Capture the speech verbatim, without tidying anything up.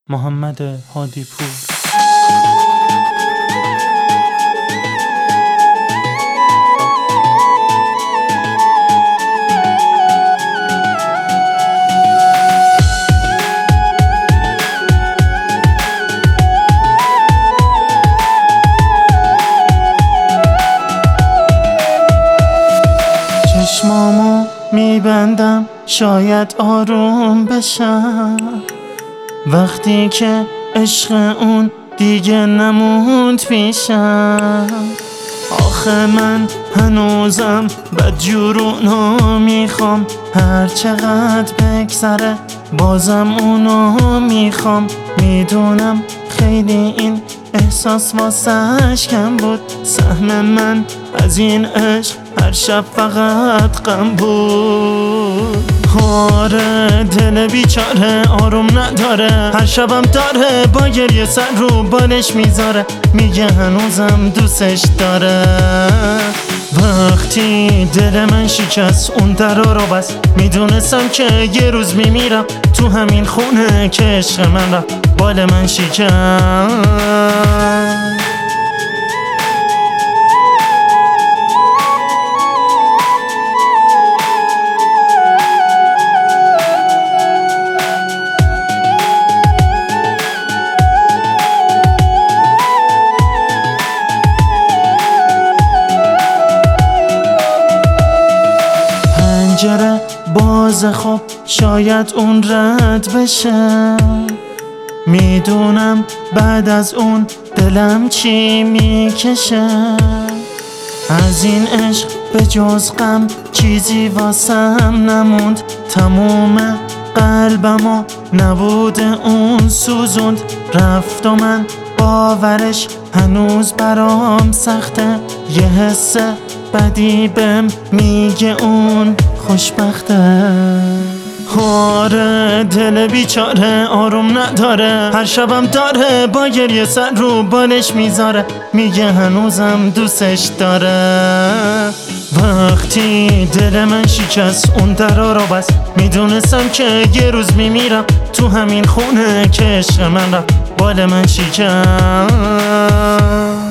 محمد هادی پور. چشمامو میبندم شاید آروم بشم، وقتی که عشق اون دیگه نموند پیشم. آخه من هنوزم بدجور اونو میخوام، هر چقدر بگذره بازم اونو میخوام. میدونم خیلی این احساس واسش کم بود، سهم من از این عشق هر شب فقط غم بود. آره دل بیچاره آروم نداره، هر شبم داره با گریه سر رو بالش میذاره، میگه هنوزم دوستش داره. وقتی دل من شکست اون درا رو بس، میدونستم که یه روز میمیرم تو همین خونه که عشق من رفت بال من شکست. پنجره باز خب شاید اون رد بشه، میدونم بعد از اون دلم چی میکشه. از این عشق به جز غم چیزی واسم نموند، تموم قلبم و نبود اون سوزوند. رفت و من باورش هنوز برام سخته، یه حس بدی بهم میگه اون خوشبخته. آره دل بیچاره آروم نداره، هر شبم داره با گریه سر رو بالش میذاره، میگه هنوزم دوستش داره. وقتی دل من شکست اون درا رو بس، میدونستم که یه روز میمیرم تو همین خونه که عشق من رفت بال من شکست.